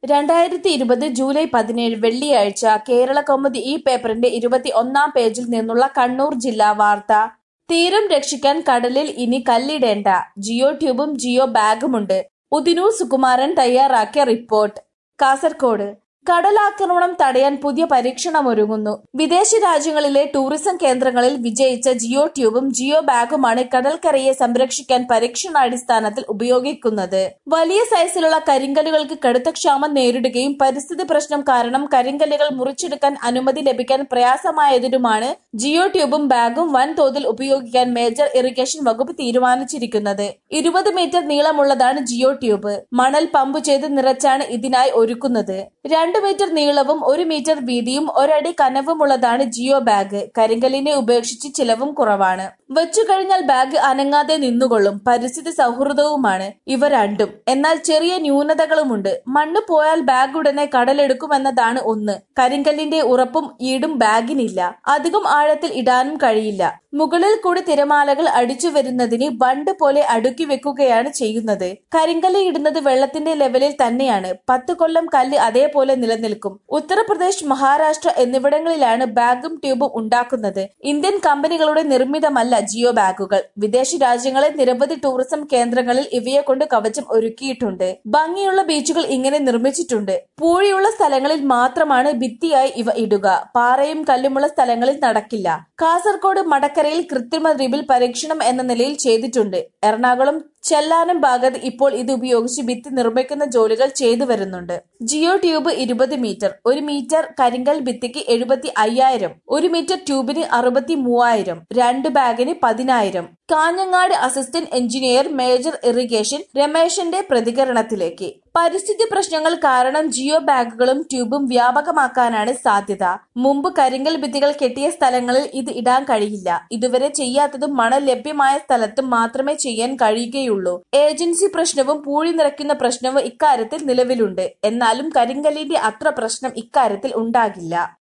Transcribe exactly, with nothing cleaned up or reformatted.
രണ്ടായിരത്തി ഇരുപത് ജൂലൈ പതിനേഴ് വെള്ളിയാഴ്ച കേരളകൗമുദി ഈ പേപ്പറിന്റെ ഇരുപത്തി ഒന്നാം പേജിൽ നിന്നുള്ള കണ്ണൂർ ജില്ലാ വാർത്ത. തീരം രക്ഷിക്കാൻ കടലിൽ ഇനി കല്ലിടേണ്ട, ജിയോ ട്യൂബും ജിയോ ബാഗുമുണ്ട്. ഉദിനൂർ സുകുമാരൻ തയ്യാറാക്കിയ റിപ്പോർട്ട്. കാസർകോട് കടലാക്രമണം തടയാൻ പുതിയ പരീക്ഷണമൊരുങ്ങുന്നു. വിദേശ രാജ്യങ്ങളിലെ ടൂറിസം കേന്ദ്രങ്ങളിൽ വിജയിച്ച ജിയോ ട്യൂബും ജിയോ ബാഗുമാണ് കടൽക്കരയെ സംരക്ഷിക്കാൻ പരീക്ഷണാടിസ്ഥാനത്തിൽ ഉപയോഗിക്കുന്നത്. വലിയ സൈസിലുള്ള കരിങ്കല്ലുകൾക്ക് കടുത്ത ക്ഷാമം നേരിടുകയും പരിസ്ഥിതി പ്രശ്നം കാരണം കരിങ്കല്ലുകൾ മുറിച്ചെടുക്കാൻ അനുമതി ലഭിക്കാൻ പ്രയാസമായതിനുമാണ് ജിയോ ട്യൂബും ബാഗും വൻതോതിൽ ഉപയോഗിക്കാൻ മേജർ ഇറിഗേഷൻ വകുപ്പ് തീരുമാനിച്ചിരിക്കുന്നത്. ഇരുപത് മീറ്റർ നീളമുള്ളതാണ് ജിയോ ട്യൂബ്. മണൽ പമ്പ് ചെയ്ത് നിറച്ചാണ് ഇതിനായി ഒരുക്കുന്നത്. രണ്ട് മീറ്റർ നീളവും ഒരു മീറ്റർ വീതിയും ഒരടി കനവുമുള്ളതാണ് ജിയോ ബാഗ്. കരിങ്കല്ലിനെ ഉപേക്ഷിച്ച് ചിലവും കുറവാണ്. വെച്ചുകഴിഞ്ഞാൽ ബാഗ് അനങ്ങാതെ നിന്നുകൊള്ളും. പരിസ്ഥിതി സൗഹൃദവുമാണ് ഇവ രണ്ടും. എന്നാൽ ചെറിയ ന്യൂനതകളുമുണ്ട്. മണ്ണ് പോയാൽ ബാഗ് ഉടനെ കടലെടുക്കുമെന്നതാണ് ഒന്ന്. കരിങ്കല്ലിന്റെ ഉറപ്പും ഈടും ബാഗിനില്ല. അധികം ആഴത്തിൽ ഇടാനും കഴിയില്ല. മുകളിൽ കൂടി തിരമാലകൾ അടിച്ചു വരുന്നതിന് ബണ്ട് പോലെ അടുക്കി വെക്കുകയാണ് ചെയ്യുന്നത്. കരിങ്കല്ല് ഇടുന്നത് വെള്ളത്തിന്റെ ലെവലിൽ തന്നെയാണ്. പത്ത് കൊല്ലം കല്ല് അതേപോലെ നിലനിൽക്കും. ഉത്തർപ്രദേശ്, മഹാരാഷ്ട്ര എന്നിവിടങ്ങളിലാണ് ബാഗും ട്യൂബും ഉണ്ടാക്കുന്നത്. ഇന്ത്യൻ കമ്പനികളുടെ നിർമ്മിതമല്ല ജിയോ ബാഗുകൾ. വിദേശ രാജ്യങ്ങളെ നിരവധി ടൂറിസം കേന്ദ്രങ്ങളിൽ ഇവയെ കൊണ്ട് കവചം ഒരുക്കിയിട്ടുണ്ട്. ഭംഗിയുള്ള ബീച്ചുകൾ ഇങ്ങനെ നിർമ്മിച്ചിട്ടുണ്ട്. പൂഴിയുള്ള സ്ഥലങ്ങളിൽ മാത്രമാണ് ഭിത്തിയായി ഇവ ഇടുക. പാറയും കല്ലുമുള്ള സ്ഥലങ്ങളിൽ നടക്കില്ല. കാസർകോട് മടക്കരയിൽ കൃത്രിമ ദ്വീപിൽ പരീക്ഷണം എന്ന നിലയിൽ ചെയ്തിട്ടുണ്ട്. എറണാകുളം ചെല്ലാനം ഭാഗത്ത് ഇപ്പോൾ ഇത് ഉപയോഗിച്ച് ഭിത്തി നിർമ്മിക്കുന്ന ജോലികൾ ചെയ്തു വരുന്നുണ്ട്. ജിയോ ട്യൂബ് ഇരുപത് മീറ്റർ, ഒരു മീറ്റർ കരിങ്കൽ ഭിത്തിക്ക് എഴുപത്തി അയ്യായിരം, ഒരു മീറ്റർ ട്യൂബിന് അറുപത്തി മൂവായിരം, രണ്ട് ബാഗിന് പതിനായിരം. Kanhangad assistant engineer major irrigation രമേശന്റെ പ്രതികരണത്തിലേക്ക്. പരിസ്ഥിതി പ്രശ്നങ്ങൾ കാരണം ജിയോ ബാഗുകളും ട്യൂബും വ്യാപകമാക്കാനാണ് സാധ്യത. മുമ്പ് കരിങ്കൽ ഭിത്തികൾ കെട്ടിയ സ്ഥലങ്ങളിൽ ഇത് ഇടാൻ കഴിയില്ല. ഇതുവരെ ചെയ്യാത്തതും മണൽ ലഭ്യമായ സ്ഥലത്തും മാത്രമേ ചെയ്യാൻ കഴിയുകയുള്ളൂ. ഏജൻസി പ്രശ്നവും പൂഴി നിറയ്ക്കുന്ന പ്രശ്നവും ഇക്കാര്യത്തിൽ നിലവിലുണ്ട്. എന്നാലും കരിങ്കല്ലിന്റെ അത്ര പ്രശ്നം ഇക്കാര്യത്തിൽ ഉണ്ടാകില്ല.